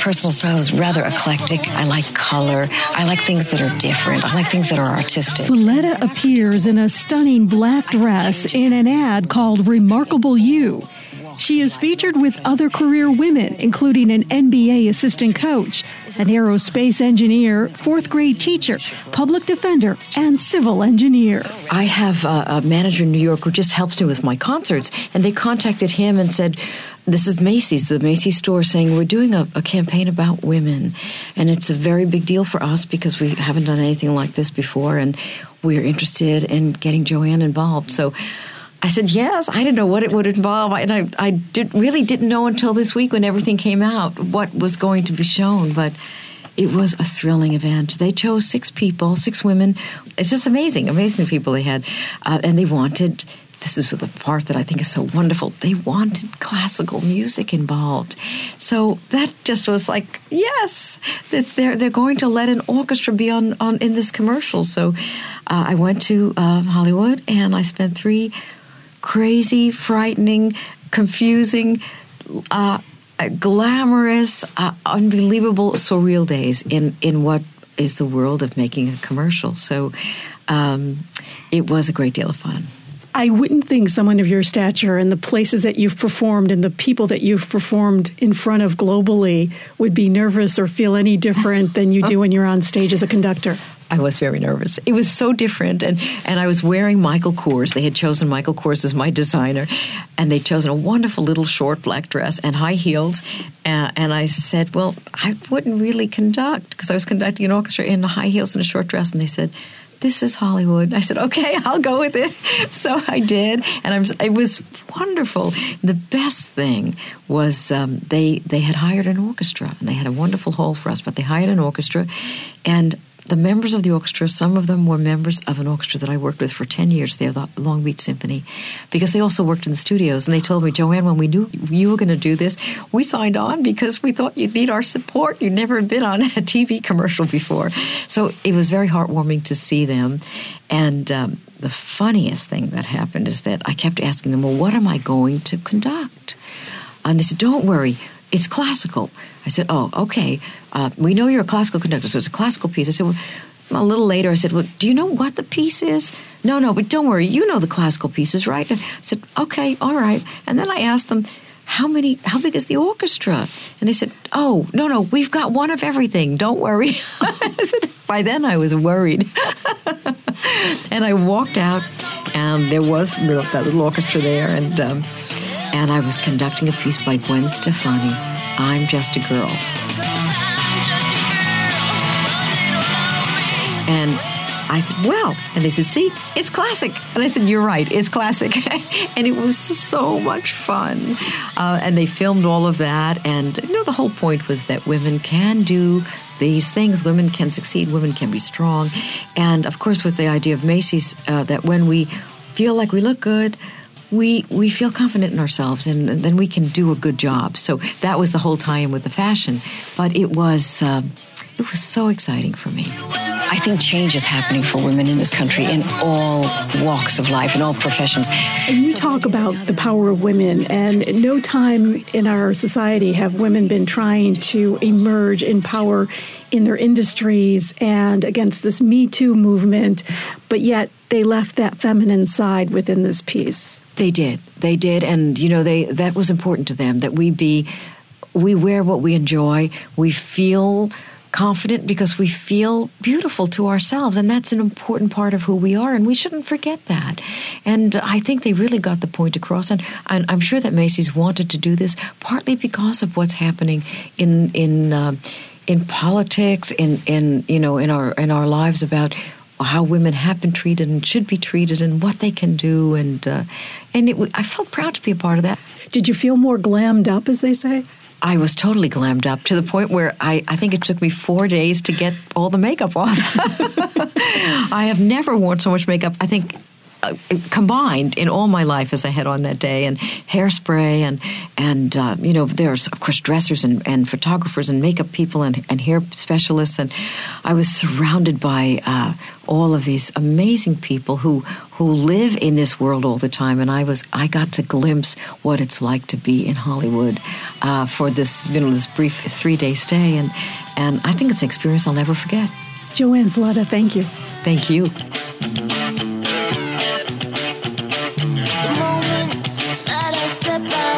personal style is rather eclectic. I like color. I like things that are different. I like things that are artistic. Valletta appears in a stunning black dress in an ad called Remarkable You. She is featured with other career women, including an NBA assistant coach, an aerospace engineer, fourth grade teacher, public defender, and civil engineer. I have a manager in New York who just helps me with my concerts, and they contacted him and said, this is Macy's, the Macy's store, saying we're doing a campaign about women, and it's a very big deal for us because we haven't done anything like this before, and we're interested in getting Joanne involved. So I said yes. I didn't know what it would involve, and I really didn't know until this week when everything came out what was going to be shown, but it was a thrilling event. They chose 6 people, 6 women. It's just amazing people they had, and they wanted, this is the part that I think is so wonderful, they wanted classical music involved. So that just was like, yes, that they're going to let an orchestra be on in this commercial. So I went to Hollywood, and I spent 3 crazy, frightening, confusing, glamorous, unbelievable, surreal days in what is the world of making a commercial. So it was a great deal of fun. I wouldn't think someone of your stature and the places that you've performed and the people that you've performed in front of globally would be nervous or feel any different than you do when you're on stage as a conductor. I was very nervous. It was so different, and I was wearing Michael Kors. They had chosen Michael Kors as my designer, and they'd chosen a wonderful little short black dress and high heels, and I said, well, I wouldn't really conduct, because I was conducting an orchestra in high heels and a short dress, and they said, this is Hollywood. I said, okay, I'll go with it. So I did, and it was wonderful. The best thing was they had hired an orchestra, and they had a wonderful hall for us, but they hired an orchestra, and the members of the orchestra, some of them were members of an orchestra that I worked with for 10 years there, the Long Beach Symphony, because they also worked in the studios. And they told me, Joanne, when we knew you were going to do this, we signed on because we thought you'd need our support. You'd never been on a TV commercial before. So it was very heartwarming to see them. And the funniest thing that happened is that I kept asking them, well, what am I going to conduct? And they said, don't worry, it's classical. I said, oh, okay. We know you're a classical conductor, so it's a classical piece. I said, well, a little later, I said, well, do you know what the piece is? No, but don't worry. You know the classical pieces, right? And I said, okay, all right. And then I asked them, how big is the orchestra? And they said, oh, no, we've got one of everything. Don't worry. I said, by then I was worried. And I walked out, and there was that little orchestra there, and I was conducting a piece by Gwen Stefani, I'm Just a Girl. And I said, well, and they said, see, it's classic. And I said, you're right, it's classic. And it was so much fun. And they filmed all of that. And, the whole point was that women can do these things. Women can succeed. Women can be strong. And, of course, with the idea of Macy's, that when we feel like we look good, we feel confident in ourselves, and then we can do a good job. So that was the whole tie-in with the fashion. But it was so exciting for me. I think change is happening for women in this country in all walks of life, in all professions. And you talk about the power of women, and at no time in our society have women been trying to emerge in power in their industries and against this Me Too movement, but yet they left that feminine side within this piece. They did, and that was important to them, that we wear what we enjoy, we feel confident because we feel beautiful to ourselves, and that's an important part of who we are, and we shouldn't forget that. And I think they really got the point across, and I'm sure that Macy's wanted to do this partly because of what's happening in politics, in our lives, about how women have been treated and should be treated, and what they can do, and I felt proud to be a part of that. Did you feel more glammed up, as they say? I was totally glammed up to the point where I think it took me 4 days to get all the makeup off. I have never worn so much makeup. I think combined in all my life as I had on that day, and hairspray and there's of course dressers and photographers and makeup people and hair specialists, and I was surrounded by all of these amazing people who live in this world all the time, and I got to glimpse what it's like to be in Hollywood for this this brief 3-day stay, and I think it's an experience I'll never forget. Joanne Vlota, thank you. Thank you. The moment that I step out